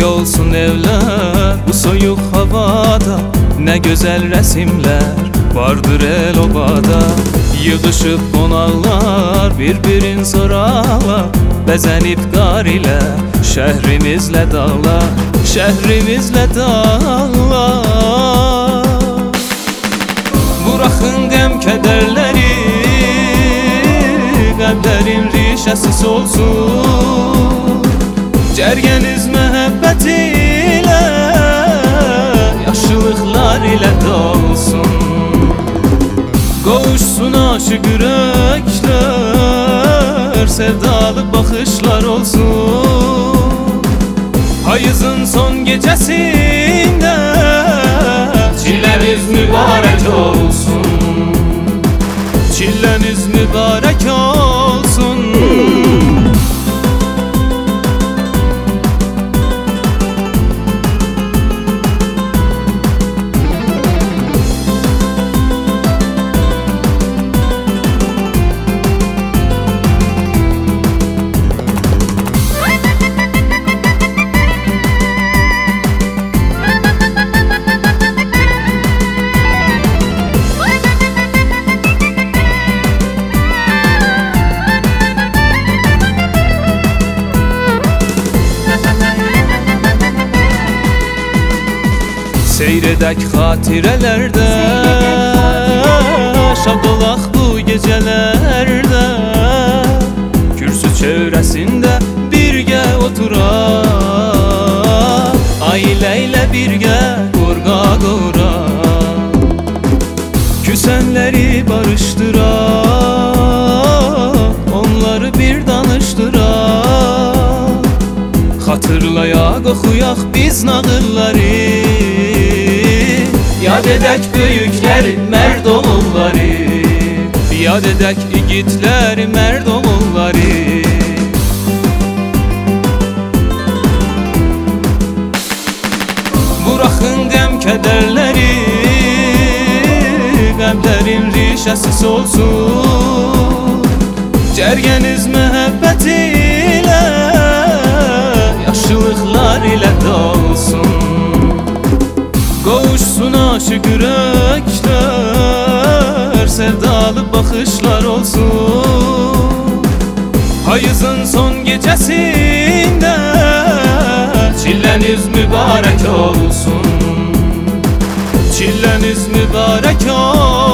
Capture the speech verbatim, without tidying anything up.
Gül olsun evler bu soyuk havada, ne güzel resimler vardır el obada. Yığışıp qonaqlar bir-birin soralar, bəzənib qar ilə şəhrimizlə dağlar, şəhrimizlə dağlar. Buraxın qəm kədərləri, qəlblərin rişəsi solsun. Cərgəniz məhəbbət ilə, yaşıllıqlar ilə dolsun. Qovuşsun aşıq ürəklər, sevdalı baxışlar olsun. Payızın son gecəsində çilləniz mübarək olsun. Çilləniz mübarək olsun. Seyredək xatirələrdə, şad olaq bu gecələrdə. Kürsü çevrəsində birgə oturaq, ailə ilə birgə qorqa-qoraq. Küsənləri barışdıraq, onları bir danışdıraq. Xatırlayaq, oxuyaq biz nağılları, yad edək böyükləri, mərd oğulları, yad edək igidləri, mərd oğulları. Buraxın qəm kədərləri, qəlblərin rişəsi solsun. Cərgəniz məhəbbət ilə, yaşıllıqlar ilə dolsun. Qovuşsun aşıq ürəklər, sevdalı baxışlar olsun. Payızın son gecəsində çilləniz mübarək olsun. Çilləniz mübarək olsun.